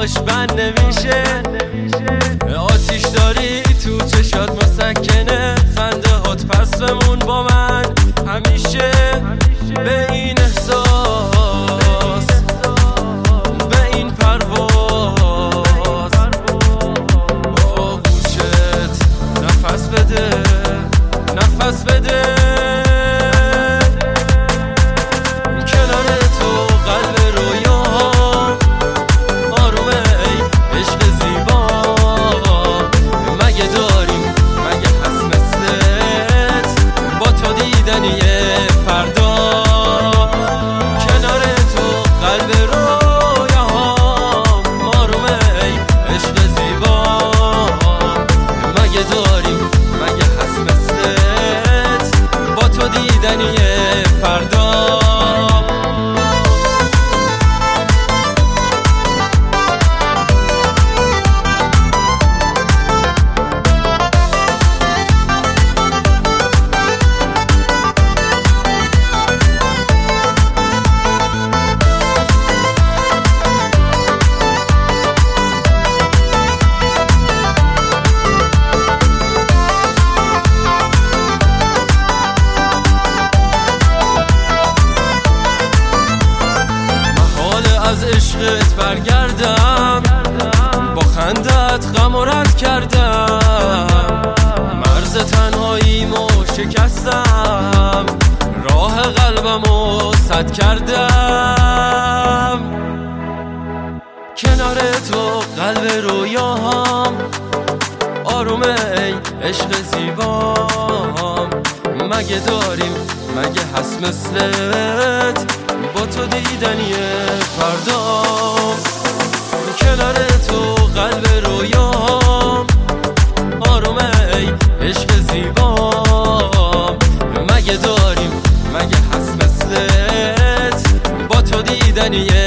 باش بند نمیشه. آتیش داری تو چشات مسکنه، خنده هات پس بمون با من همیشه. به این احساس، به این پرواز، با گوشت نفس بده، نفس بده. از عشقت برگردم، با خندت غم و رد کردم، مرز تنهاییمو شکستم، راه قلبمو سد کردم. کنار تو قلب رویاهام، آرومه ای عشق زیبام. مگه داریم، مگه هست مثلت، با تو دیدنیه فردا. کنار تو قلب رویام، آرومه ای عشق زیبام. مگه داریم، مگه هست مثلت، با تو دیدنیه